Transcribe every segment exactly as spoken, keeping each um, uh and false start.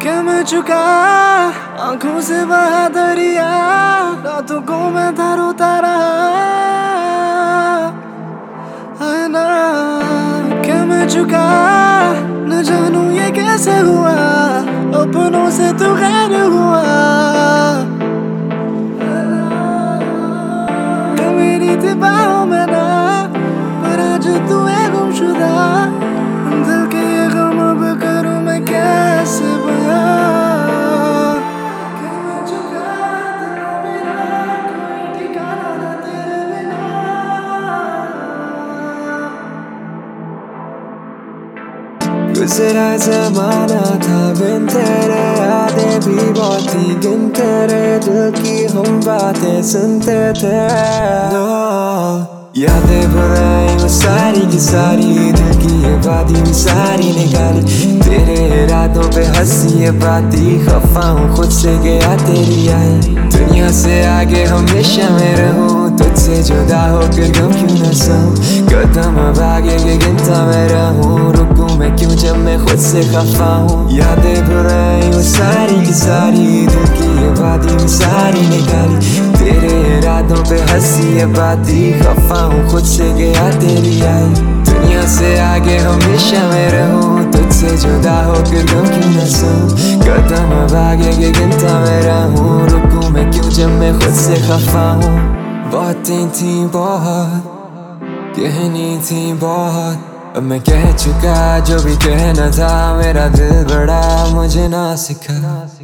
क्या मैं चुका आंखों से बहा दरिया, रातों को मैं था रोता रहा है ना। क्या मैं चुका न जानू ये कैसे हुआ, अपनों से तू गैर हुआ। तू मेरी थी बाहों में ना, पर आज तू है गुमशुदा। दिल के ये गम अब करूं मैं कैसे बयां। क्या मैं चुका तेरा मेरा कोई ठिकाना ना तेरे बिना। गुजरा जमाना था बिन तेरे, यादें भी बहुत ही गिनते रहे, दिल की हम बातें सुनते थे। यादें बुराई वो सारी की सारी, दिल की ये बातें भी सारी निकाली। तेरे इरादों पे हंसी ये बाती, खफा हूँ खुद से गया तेरी आई। दुनिया से आगे हमेशा मैं रहूँ, तुझसे जुदा होकर गम क्यों न सहूँ। कदम अब आगे के गिनता मैं रहूँ, रुकूं मैं क्यों जब मैं खुद से खफा हूँ। यादें बुराई वो सारी की सारी, दिल की ये बातें भी सारी निकाली। तेरे इरादों पे हंसी ये बाती, खफा हूँ खुद से गया तेरी आई। दुनिया से आगे हमेशा मैं रहूँ, तुझसे जुदा होकर गम क्यों न सहूँ। कदम अब आगे के गिनता मैं रहूँ, रुकूं मैं क्यों जब मैं खुद से खफा हूँ। बातें थी बहुत कहनी थी बहुत, अब मैं कह चुका जो भी कहना था। मेरा दिल बड़ा मुझे ना सिखा,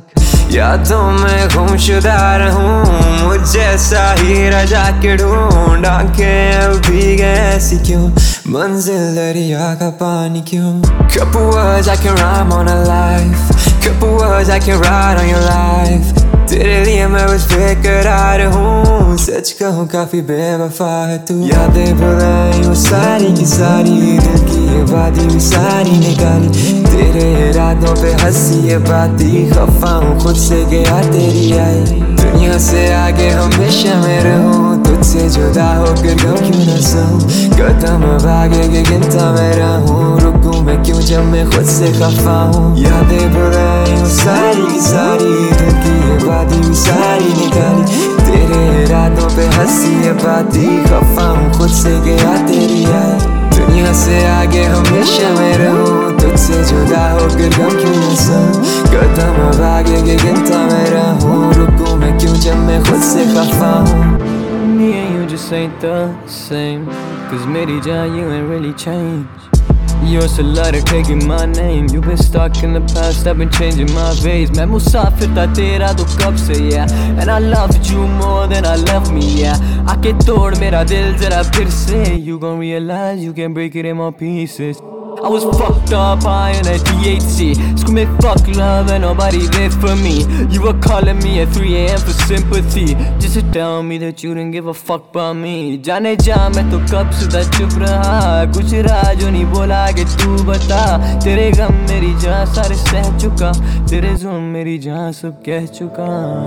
यादों में गुमशुदा रहूं, मुझ जैसा ही रजा के ढूंढ। आंखें अब भीगे ऐसी क्यों, मंजिल दरिया का पानी क्यों। Couple words I can rhyme on a life, couple words I can write on your life। तेरे लिए मैं बस बेकरार हूँ, सच कहूँ काफी बेवफा है तू। यादें बुराई वो सारी की सारी, दिल की ये बातें भी सारी निकाली। तेरे इरादों पे हंसी ये बाती, खफा हूँ खुद से गया तेरी आई। दुनिया से आगे हमेशा मैं रहूँ, तुझसे जुदा होकर गम क्यों न सहूँ। कदम अब आगे के गिनता मैं रहूँ, रुकूं मैं क्यों जब मैं खुद से खफा हूँ। यादें बुराई वो सारी की सारी, दिल की ये बातें भी सारी निकाली। तेरे इरादों पे हंसी ये बाती, खफा हूँ खुद से गया तेरी आई। दुनिया से आगे हमेशा मैं रहूँ, तुझसे जुदा होकर गम क्यों न सहूँ। कदम अब आगे के गिनता मैं रहूँ, रुकूं मैं क्यों जब मैं खुद से खफा हूँ। Me and you just ain't the same, cause मेरी जान you ain't really changed। You're still lighter taking my name, you've been stuck in the past, I've been changing my ways। मैं मुसाफिर था तेरा तो कब से yeah, and I loved you more than I love me yeah। आके तोड़ मेरा दिल जरा फिर से, you gon' realize you can break it in more pieces। I was fucked up high on that T H C, screaming fuck love and nobody there for me। You were calling me at three A M for sympathy, just to tell me that you didn't give a fuck about me। जाने जा मैं तो कब सुधा चुप रहा, कुछ राह जो नहीं बोला कि तू बता। तेरे गम मेरी जान सारे सह चुका, तेरे जुल्म मेरी जान सब कह चुका।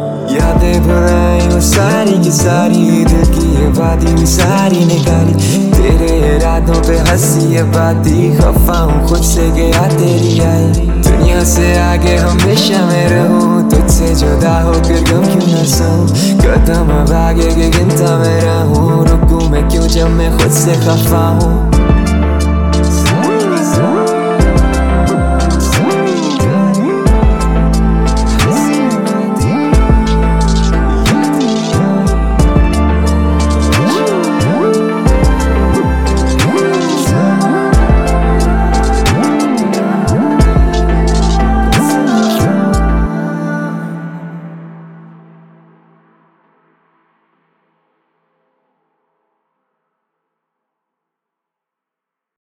यादें बुराई वो सारी की सारी, दिल की ये बातें भी सारी निकाली। तेरे इरादों पे हंसी ये बाती, खफा हूँ खुद से गया तेरी आई। दुनिया से आगे हमेशा मैं रहूँ, तुझसे जुदा होकर गम क्यों न सहूँ। कदम अब आगे के गिनता मैं रहूँ, रुकूं मैं क्यों जब मैं खुद से खफा हूँ।